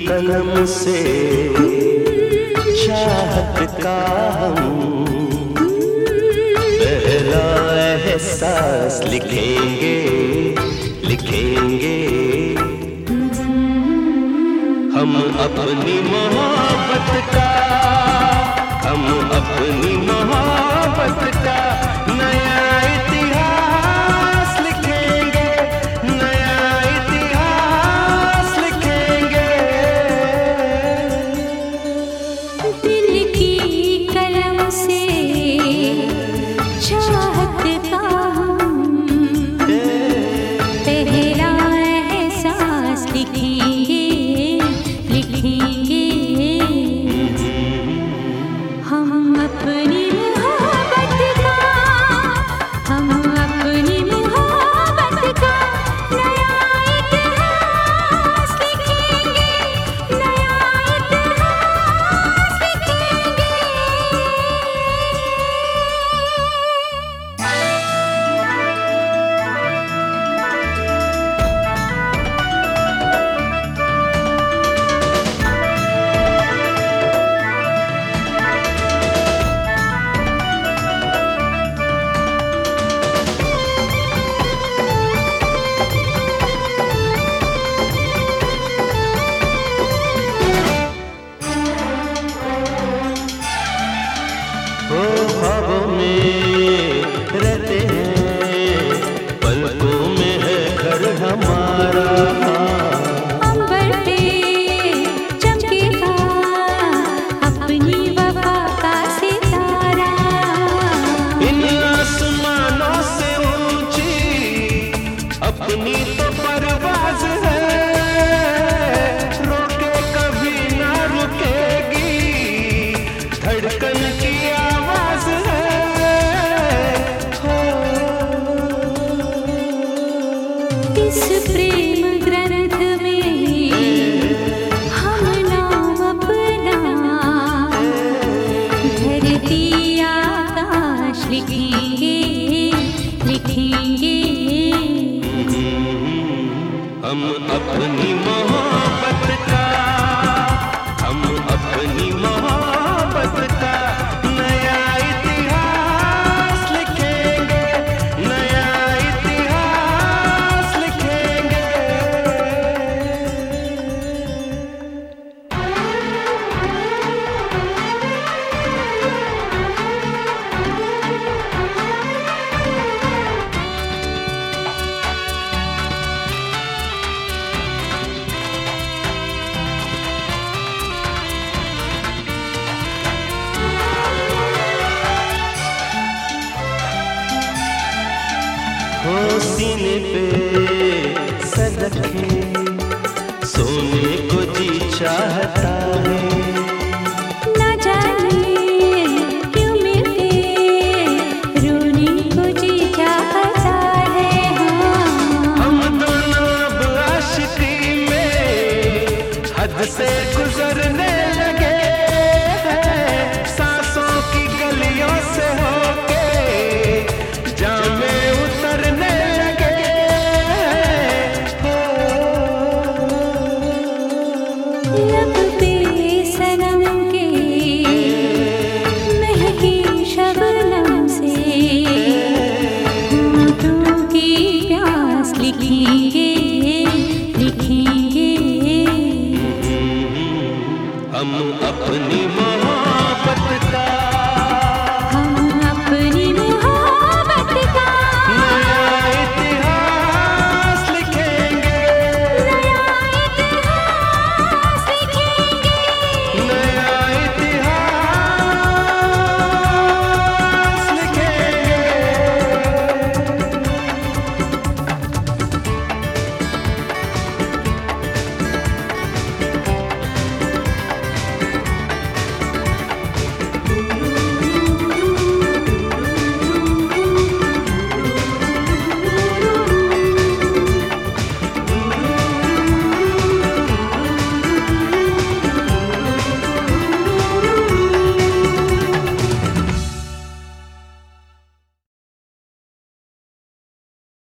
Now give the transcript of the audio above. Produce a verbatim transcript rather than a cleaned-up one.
कलम से चाहत का हम पहला एहसास लिखेंगे लिखेंगे हम अपनी मोहब्बत का हम अपनी मोहब्बत का नया इतिहास लिखेंगे नया इतिहास लिखेंगे। दिल की कलम से चाहत का हम पहला एहसास लिखेंगे लिखेंगे हम अपनी मोहब्बत का हम अपनी मोहब्बत का नया इतिहास लिखेंगे नया इतिहास लिखेंगे। ओ ख्वाबों में रहते हैं पलकों में है घर हमारा अंबर पे चमकेगा अपनी वफा का सितारा इन आसमानों से ऊंची अपनी तो परवाज़ है रोके कभी ना रुकेगी धड़कन की आवाज है हो। इस प्रेम ग्रंथ में हम नाम अपना धरती आकाश लिखेंगे लिखेंगे हम अपनी मोहब्बत का हम अपनी मोहब्बत का नया इतिहास लिखेंगे नया इतिहास लिखेंगे। हो सीने पे सर रखे सोने को जी चाहता